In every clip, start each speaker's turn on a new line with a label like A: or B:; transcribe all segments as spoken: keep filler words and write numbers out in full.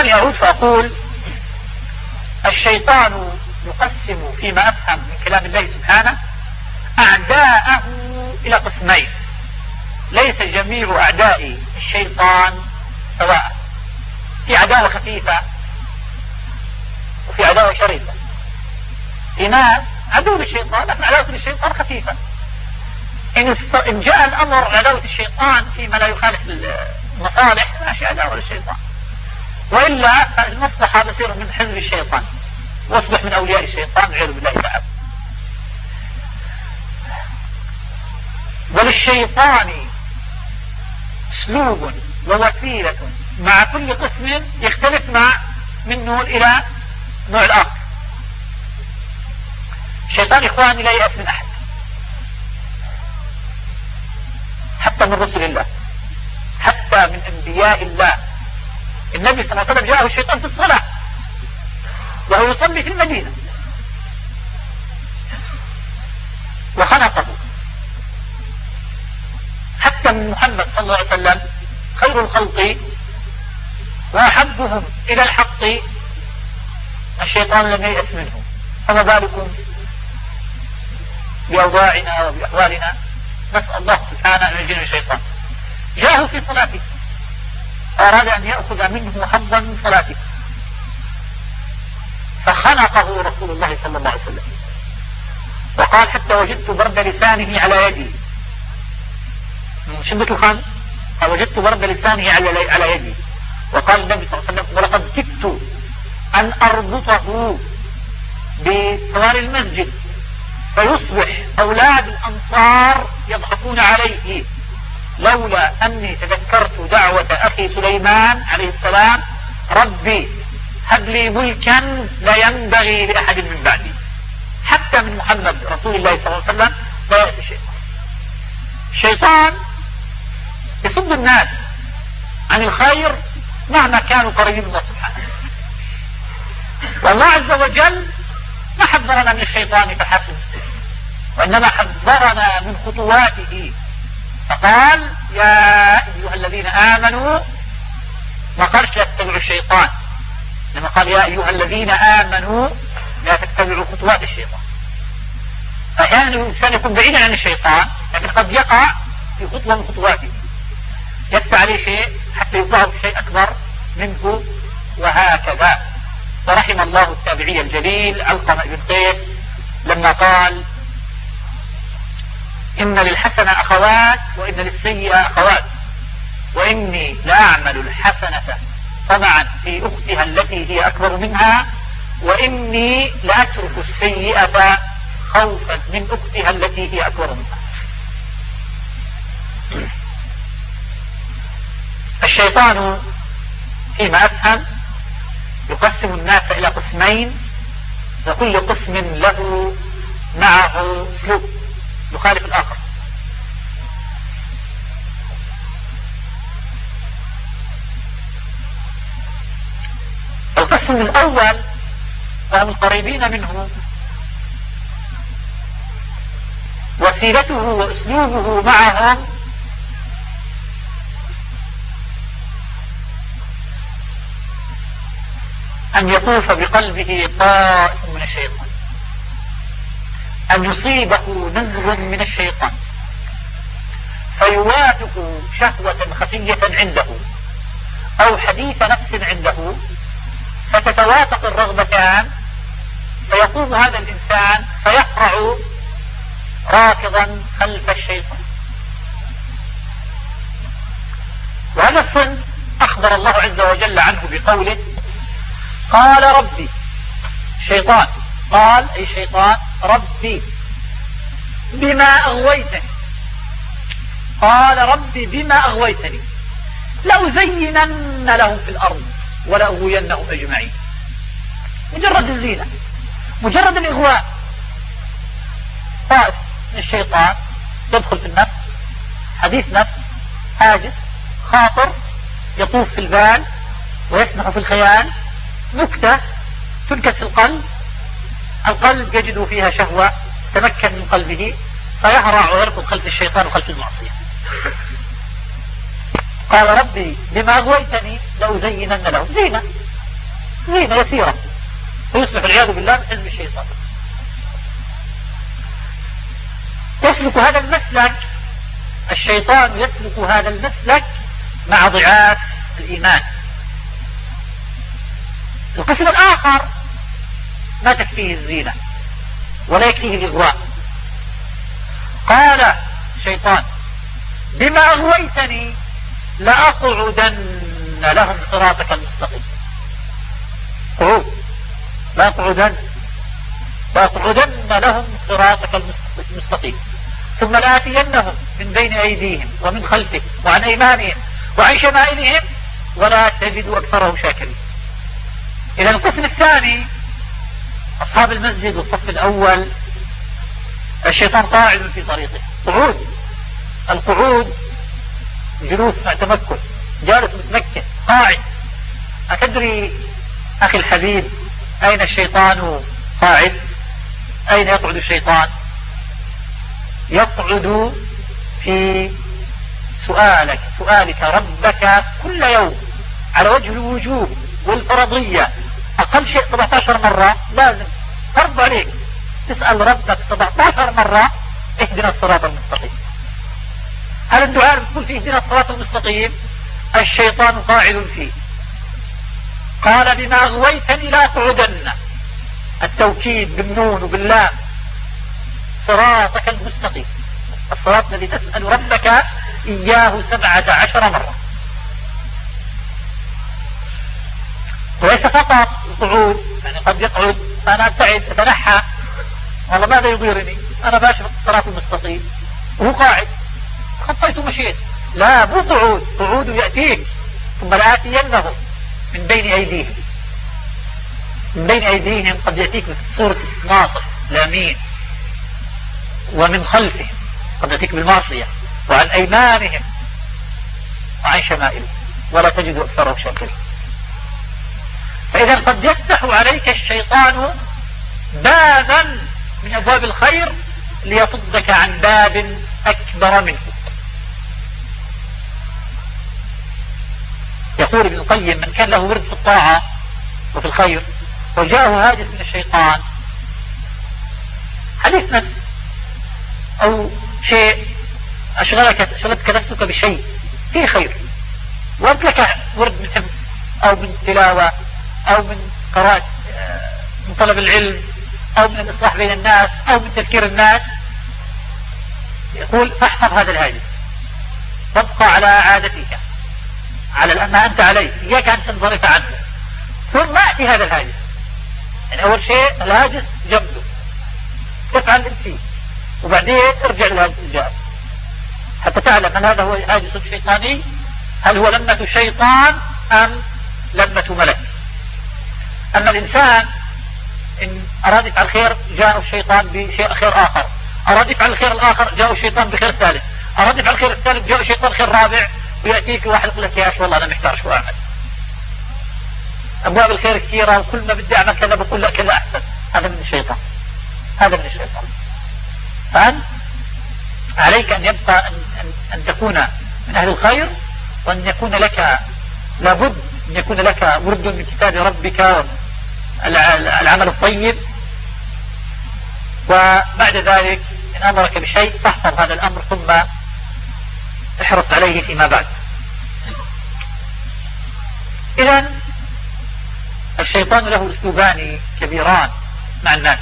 A: أعود فأقول الشيطان يقسم فيما أفهم من كلام الله سبحانه أعداءه إلى قسمين. ليس جميع أعداء الشيطان سواء، في عداوة خفيفة وفي عداوة شرسة. في ناس عدو للشيطان لكن عداوة للشيطان خفيفة. إن جاء الأمر عداوة الشيطان فيما لا يخالف المصالح ماشي عداوة للشيطان، وإلا فالمصلحة بصير من حزب الشيطان واصبح من أولياء الشيطان والعياذ بالله تعالى. وللشيطان اسلوب ووسيلة مع كل قسم يختلف مع من نوع إلى نوع الآخر. الشيطان إخواني لا يأس من أحد حتى من رسل الله، حتى من أنبياء الله. النبي صلى الله عليه وسلم جاءه الشيطان في الصلاة وهو يصلي في المدينة وخنقه. حتى من محمد صلى الله عليه وسلم خير الخلق وأحبهم إلى الحق الشيطان لم ييأس منه، فما بالكم بأوضاعنا وبأحوالنا. نسأل الله سبحانه أن ينجينا من الشيطان. جاءه في صلاته أراد أن يأخذ منه حظا من صلاته فخنقه رسول الله صلى الله عليه وسلم وقال حتى وجدت برد لسانه على يدي. من شدة الخنق وجدت برد لسانه على على يدي. وقال النبي صلى الله عليه وسلم ولقد كدت أن أربطه بسوار المسجد فيصبح أولاد الأنصار يضحكون عليه لولا أني تذكرت دعوة أخي سليمان عليه السلام ربي هب لي ملكا لا ينبغي لأحد من بعدي. حتى من محمد رسول الله صلى الله عليه وسلم لا يأس الشيطان. الشيطان يصد الناس عن الخير مهما كانوا قريبين من الله سبحانه. والله عز وجل ما حذرنا من الشيطان فحسب، وإنما حذرنا من خطواته فقال يا أيها الذين آمنوا، ما قالش لا تتبعوا الشيطان، لما قال يا أيها الذين آمنوا لا تتبعوا خطوات الشيطان. أحيانا الإنسان يكون بعيدا عن الشيطان لكن قد يقع في خطوة من خطواته يدفع عليه شيء حتى يظهر شيء أكبر منه وهكذا. ورحم الله التابعي الجليل علقمة بن قيس لما قال إن للحسنة أخوات وإن للسيئة أخوات وإني لأعمل الحسنة طمعا في أختها التي هي أكبر منها وإني لأترك السيئة خوفا من أختها التي هي أكبر منها. الشيطان فيما أفهم يقسم الناس إلى قسمين وكل قسم له معه اسلوب يخالف الآخر. القسم الأول وهم القريبين منه وسيلته وأسلوبه معهم أن يطوف بقلبه طائف من الشيطان، أن يصيبه نزغ من الشيطان فيوافق شهوة خفية عنده أو حديث نفس عنده فتتوافق الرغبتان فيقوم هذا الإنسان فيقرع راكضا خلف الشيطان. وهذا الصنف أخبر الله عز وجل عنه بقوله قال ربي شيطان، قال أي شيطان ربي بما أغويتني، قال ربي بما أغويتني لأزينن لهم في الأرض ولأغوينهم أجمعين. مجرد الزينة، مجرد الإغواء. طائف من الشيطان يدخل في النفس، حديث نفس، هاجس، خاطر يطوف في البال ويسمح في الخيال، نكتة تنكت في القلب، القلب يجد فيها شهوة تمكن من قلبه فيهرع ويركض خلف الشيطان وخلف المعصية. قال ربي بما أغويتني لأزينن لهم، زينة زينة يسيرة فيصبح العياذ بالله من حزب الشيطان. يسلك هذا المسلك الشيطان يسلك هذا المسلك مع ضعاف الإيمان. القسم الآخر ما تكفيه الزينة ولا يكفيه الإغواء. قال الشيطان بما أغويتني لأقعدن لهم صراطك المستقيم. قعود لأقعدن لأقعدن لهم صراطك المستقيم ثم لآتينهم من بين أيديهم ومن خلفهم وعن أيمانهم وعن شمائلهم ولا تجد أكثرهم شاكرين. إلى القسم الثاني أصحاب المسجد والصف الأول الشيطان قاعد في طريقه. قعود القعود جلوس مع تمكن، جالس متمكن قاعد. أتدري أخي الحبيب أين الشيطان قاعد؟ أين يقعد الشيطان؟ يقعد في سؤالك سؤالك ربك كل يوم على وجه الوجوب والفرضية أقل شيء سبعة عشر مرة. لازم فرض عليك تسأل ربك سبعة عشر مرة اهدنا الصراط المستقيم. هذا الدعاء بتقول فيه اهدنا الصراط المستقيم الشيطان قاعد فيه. قال بما أغويتني لا تقعدن، التوكيد بالنون وباللام، صراطك المستقيم، الصراط الذي تسأل ربك إياه سبعة عشر مرة. وليس فقط القعود، يعني قد يقعد أنا أبتعد أتنحى والله ماذا يضيرني أنا باشر الصراط المستقيم وهو قاعد خطيت ومشيت. لا مو قعود، قعود يأتيك ثم لآتينهم من بين أيديهم. من بين أيديهم قد يأتيك بصورة ناصر لامين، ومن خلفهم قد يأتيك بالمعصية، وعن أيمانهم وعن شمائلهم ولا تجد أكثرهم شاكرين. فإذا قد يفتح عليك الشيطان بابا من أبواب الخير ليصدك عن باب أكبر منه. يقول ابن القيم من كان له ورد في الطاعة وفي الخير وجاءه هاجس من الشيطان، حديث نفس أو شيء أشغلك أشغلتك نفسك بشيء فيه خير، وأنت لك ورد من حفظ أو من تلاوة أو من قراءة من طلب العلم أو من الإصلاح بين الناس أو من تذكير الناس، يقول فاحفظ هذا الهاجس، تبقى على عادتك على ما أنت عليه، إياك أن تنصرف عنه، ثم أتي هذا الهاجس. يعني أول شيء الهاجس جنبه تفعل انت فيه، وبعدين ارجع للهاجس الجاهز حتى تعلم أن هذا هو الهاجس الشيطاني، هل هو لمة شيطان أم لمة ملك. أما الإنسان إن أراد يفعل خير جاء الشيطان بشيء خير آخر، أراد يفعل الخير الآخر جاء الشيطان بخير ثالث، أراد يفعل الخير الثالث جاء الشيطان خير رابع، ويأتيك واحد يقول لك يا أخي والله أنا محتاج شو أعمل، أبواب الخير كثيرة وكل ما بدي أعمل كذا بقول لك كذا أحسن. هذا من الشيطان، هذا من الشيطان. فأنت عليك أن يبقى أن, أن, أن تكون من أهل الخير، وأن يكون لك لابد أن يكون لك ورد من كتاب ربك العمل الطيب، وبعد ذلك إن أمرك بشيء تحفظ هذا الأمر ثم احرص عليه فيما بعد. إذن الشيطان له أسلوبان كبيران مع الناس،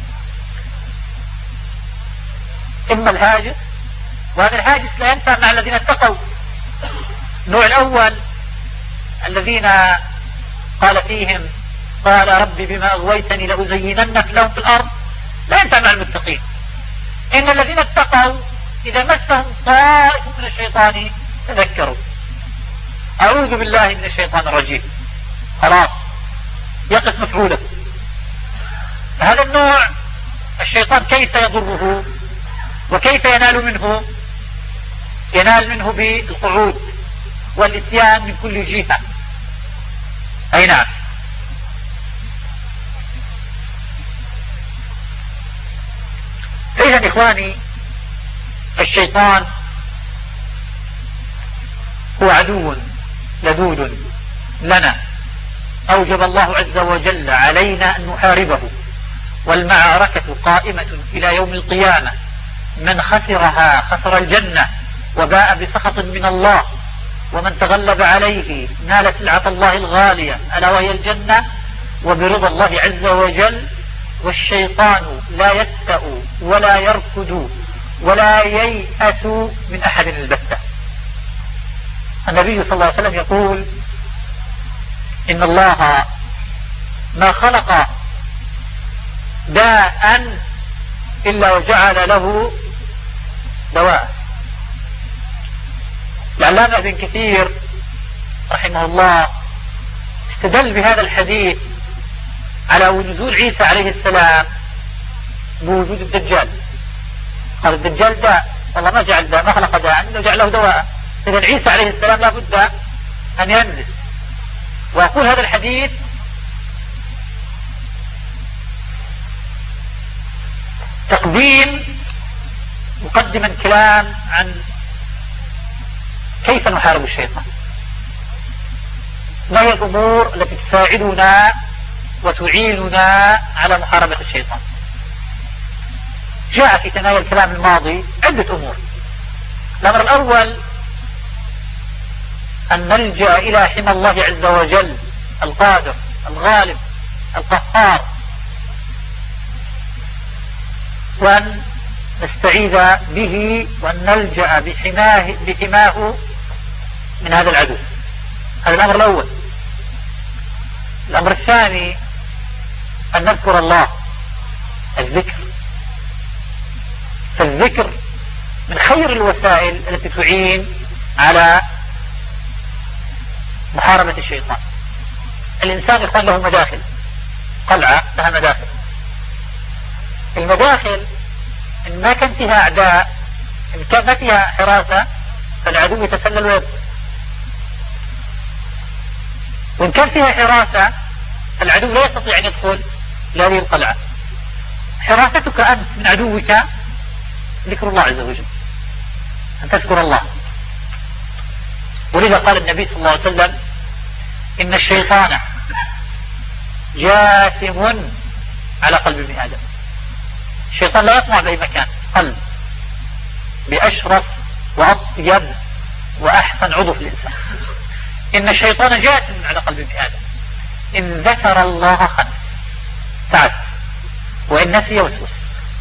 A: إما الهاجس، وهذا الهاجس لا ينفع مع الذين اتقوا. النوع الأول الذين قال فيهم قال ربي بما أغويتني لأزينن لهم في الأرض، لا ينفع مع المتقين. إن الذين اتقوا إذا مسهم طائف من الشيطان تذكروا أعوذ بالله من الشيطان الرجيم، خلاص يقف مفعوله. هذا النوع الشيطان كيف يضره وكيف ينال منه؟ ينال منه بالقعود والاتيان من كل جهة. أي نعم. إذن إخواني الشيطان هو عدو لدود لنا أوجب الله عز وجل علينا أن نحاربه، والمعركة قائمة إلى يوم القيامة، من خسرها خسر الجنة وباء بسخط من الله، ومن تغلب عليه نال سلعة الله الغالية ألا وهي الجنة وبرضا الله عز وجل. والشيطان لا يسأ ولا يركض ولا ييأس من أحد البتة. النبي صلى الله عليه وسلم يقول إن الله ما خلق داء إلا وجعل له دواء. العلامة ابن كثير رحمه الله استدل بهذا الحديث على نزول عيسى عليه السلام بوجود الدجال. قال الدجال داء، والله ما جعل داء، ما خلق داء، إنه جعل له دواء. إذن عيسى عليه السلام لا بد أن ينزل. وأقول هذا الحديث تقديم مقدما كلام عن كيف نحارب الشيطان، ما هي الأمور التي تساعدنا وتعيننا على محاربة الشيطان. جاء في ثنايا الكلام الماضي عدة أمور. الأمر الأول أن نلجأ إلى حمى الله عز وجل القادر الغالب القهار، وأن نستعيذ به وأن نلجأ بحماه, بحماه من هذا العدو. هذا الأمر الأول. الأمر الثاني أن نذكر الله، الذكر. فالذكر من خير الوسائل التي تعين على محاربة الشيطان. الإنسان يكون له مداخل، قلعة لها مداخل. المداخل إن ما كان فيها أعداء، إن كان فيها حراسة، فالعدو يتسلل ويدخل. وإن كان فيها حراسة العدو لا يستطيع أن يدخل لهذه القلعة. حراستك أنت من عدوك ذكر الله عز وجل، أن تذكر الله. ولذا قال النبي صلى الله عليه وسلم إن الشيطان جاثم على قلب ابن آدم. الشيطان لا يطمع بأي مكان، قلب بأشرف وأطيب وأحسن عضو في الإنسان. إن الشيطان جاثم على قلب ابن آدم، إن ذكر الله خنس سعد، وإن نسي وسوس.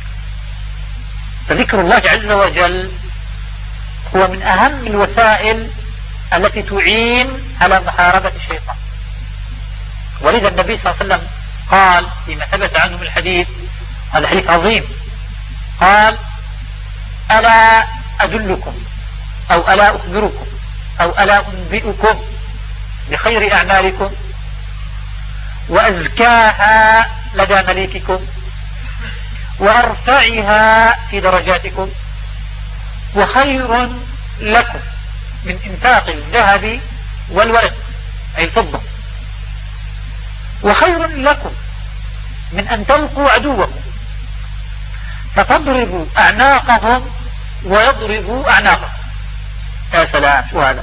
A: فذكر الله عز وجل هو من أهم الوسائل التي تعين على محاربة الشيطان. ولذا النبي صلى الله عليه وسلم قال فيما ثبت عنه من الحديث، هذا حديث عظيم، قال ألا أدلكم أو ألا أخبركم أو ألا أنبئكم بخير أعمالكم وأزكاها لدى مليككم وأرفعها في درجاتكم وخير لكم من إنفاق الذهب والورق أي الفضة، وخير لكم من أن تلقوا عدوكم فتضربوا أعناقهم ويضربوا أعناقهم. يا سلام، شو هذا؟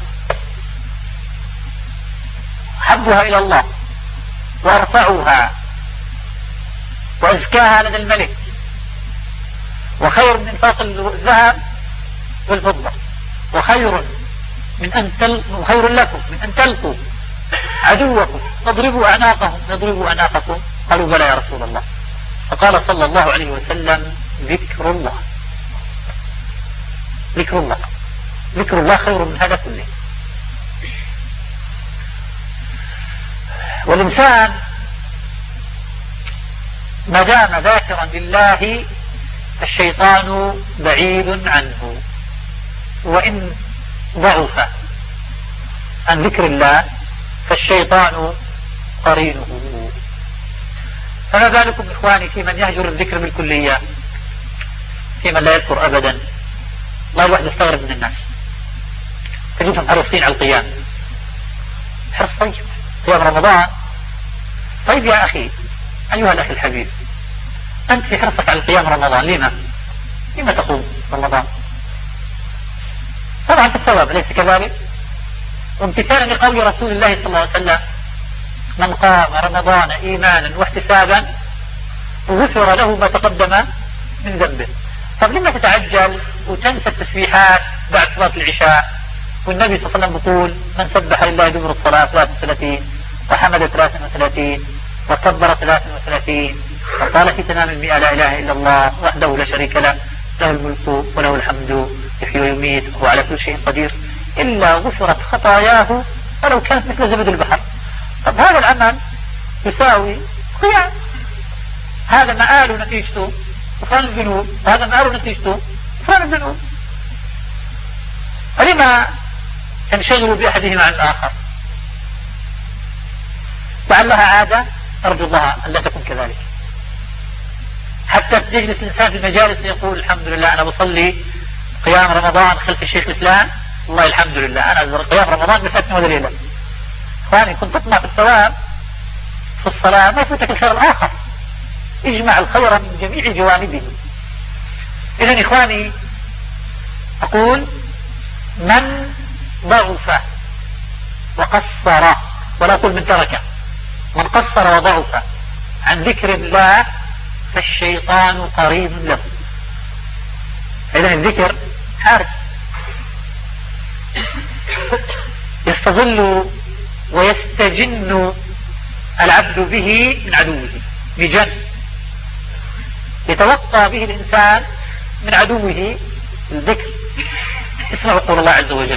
A: حبها إلى الله وارفعوها وأزكاها لدى الملك، وخير من انفاق الذهب والفضة، وخير من أن تل... وخير لكم من أن تلقوا عدوكم تضربوا أعناقهم يضربوا أعناقكم. قالوا بلى يا رسول الله. فقال صلى الله عليه وسلم ذكر الله، ذكر الله، ذكر الله خير من هذا كله. والإنسان ما دام ذاكرا لله الشيطان بعيد عنه، وإن ضعف عن ذكر الله فالشيطان قرينه. فما بالكم إخواني في من يهجر الذكر بالكلية، في من لا يذكر أبدا. الله الواحد يستغرب من الناس، تجدهم حريصين على القيام، حرص طيب قيام رمضان. طيب يا أخي أيها الأخي الحبيب، أنت في حرصك على قيام رمضان لما؟ لما تقوم رمضان؟ طبعا في الثواب، ليس كذلك؟ وامتثالا لقول رسول الله صلى الله عليه وسلم من قام رمضان إيمانا واحتسابا غفر له ما تقدم من ذنبه. طب لما تتعجل وتنسى التسبيحات بعد صلاة العشاء؟ والنبي صلى الله عليه وسلم يقول من سبح لله دبر الصلاة ثلاث وثلاثين وحمد ثلاث وثلاثين وكبر ثلاث وثلاثين وقال في تمام المئة لا إله إلا الله وحده لا شريك له له الملك وله الحمد يحيي ويميت وهو على كل شيء قدير إلا غفرت خطاياه ولو كانت مثل زبد البحر. طب هذا العمل يساوي قيام، هذا مآل نتيجته غفران الذنوب، وهذا مآل نتيجته غفران الذنوب. فلما تنشغلوا بأحدهما عن الآخر؟ لعلها عادة، أرجو الله أن لا تكون كذلك. حتى تجلس الإنسان في المجالس يقول الحمد لله أنا بصلي قيام رمضان خلف الشيخ الفلان، والله الحمد لله أنا قيام رمضان بفاتني ولا ليلة. إخواني كنت تطمع في الثواب في الصلاة ما يفوتك الخير الآخر، اجمع الخير من جميع جوانبه. إذن إخواني أقول من ضعف وقصر، ولا أقول من ترك، من قصر وضعف عن ذكر الله فالشيطان قريب له. إذن الذكر حارس يستظل ويستجن العبد به من عدوه بجن، يتوقى به الإنسان من عدوه الذكر. اسمعوا قول الله عز وجل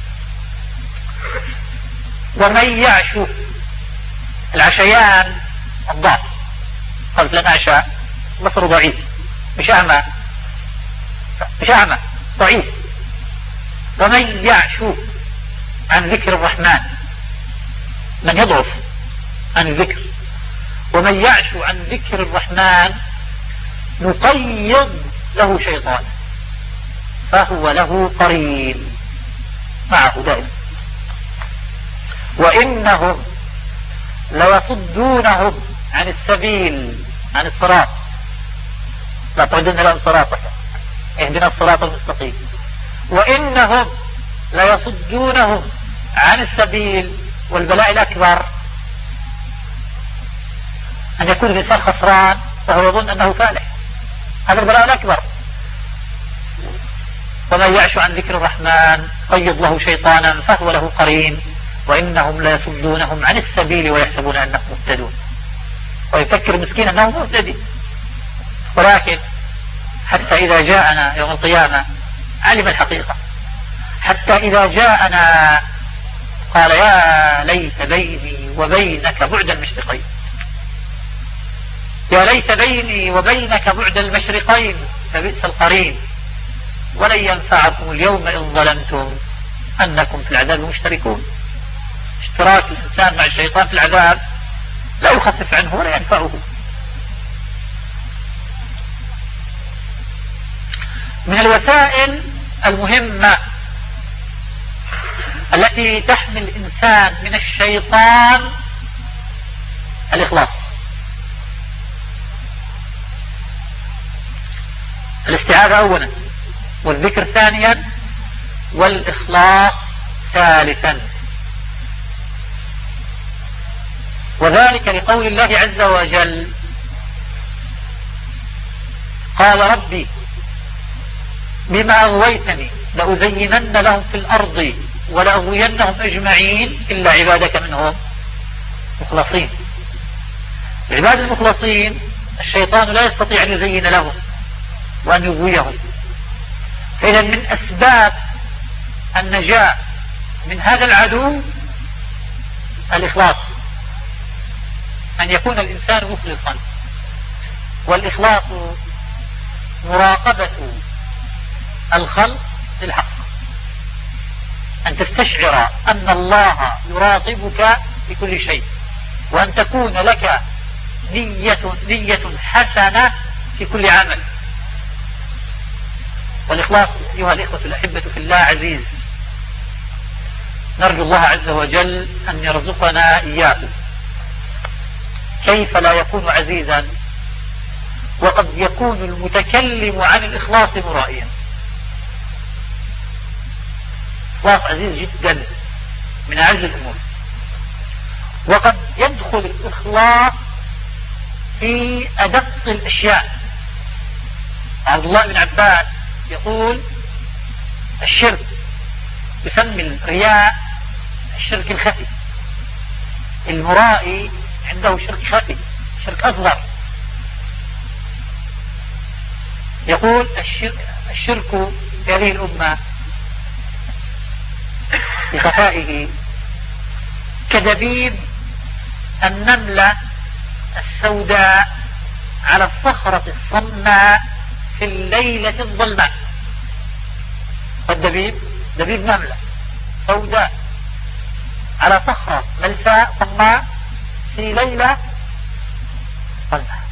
A: ومن يعش، العشيان الضعف، قال فلان أعشى بصره ضعيف، مش أعمى مش أعمى ضعيف. ومن يعش عن ذكر الرحمن، من يضعف عن الذكر، ومن يعش عن ذكر الرحمن نقيض له شيطان فهو له قرين معه دائما. وإنهم ليصدونهم عن السبيل، عن الصراط، لا تعدن لهم صراطا اهدنا الصراط المستقيم. وإنهم ليصدونهم عن السبيل. والبلاء الأكبر أن يكون الإنسان خسران وهو يظن أنه فالح، هذا البلاء الأكبر. ومن يعش عن ذكر الرحمن قيض له شيطانا فهو له قرين وإنهم ليصدونهم عن السبيل ويحسبون أنهم مهتدون. ويفكر مسكين أنه مهتدي، ولكن حتى إذا جاءنا يوم القيامة علم الحقيقة. حتى إذا جاءنا قال يا ليت بيني وبينك بعد المشرقين، يا ليت بيني وبينك بعد المشرقين فبئس القرين ولن ينفعكم اليوم إن ظلمتم أنكم في العذاب مشتركون. اشتراك الإنسان مع الشيطان في العذاب لا يخفف عنه ولا ينفعه. من الوسائل المهمة التي تحمي الإنسان من الشيطان الإخلاص، الاستعاذة أولا، والذكر ثانيا، والإخلاص ثالثا. وذلك لقول الله عز وجل قال ربي بما أغويتني لأزينن لهم في الأرض ولأغوينهم أجمعين إلا عبادك منهم مخلصين. العباد المخلصين الشيطان لا يستطيع أن يزين لهم وأن يغويهم. فإذا من أسباب النجاة من هذا العدو الإخلاص، أن يكون الإنسان مخلصا. والإخلاص مراقبة الخلق للحق، أن تستشعر أن الله يراقبك في كل شيء، وأن تكون لك نية, نية حسنة في كل عمل. والإخلاص أيها الإخوة الأحبة في الله عزيز، نرجو الله عز وجل أن يرزقنا إياه. كيف لا يكون عزيزا وقد يكون المتكلم عن الإخلاص مرائيا؟ إخلاص عزيز جدا، من أعز الأمور. وقد يدخل الإخلاص في أدق الأشياء. عبد الله بن عباس يقول الشرك يسمي الرياء الشرك الخفي، المرائي عنده شرك خفي، شرك أصغر. يقول الشرك, الشرك في هذه الأمة بخفائه كدبيب النملة السوداء على الصخرة الصماء في الليلة الظلماء. والدبيب دبيب نملة سوداء على صخرة ملساء صماء في ليلة ظلماء.